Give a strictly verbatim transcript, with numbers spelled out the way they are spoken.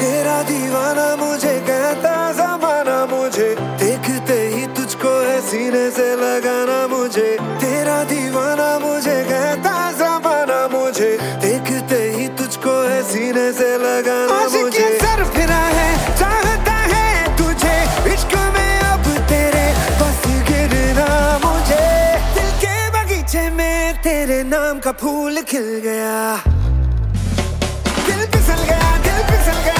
तेरा दीवाना मुझे कहता जमाना, मुझे देखते ही तुझको है सीने से लगाना। मुझे तेरा दीवाना मुझे कहता जमाना, मुझे देखते ही तुझको है सीने से लगाना। मुझे सर फिरा है, चाहता है तुझे, इश्क में अब तेरे बस गिरना। मुझे दिल के बगीचे में तेरे नाम का फूल खिल गया। दिल फिसल गया, दिल फिसल गया।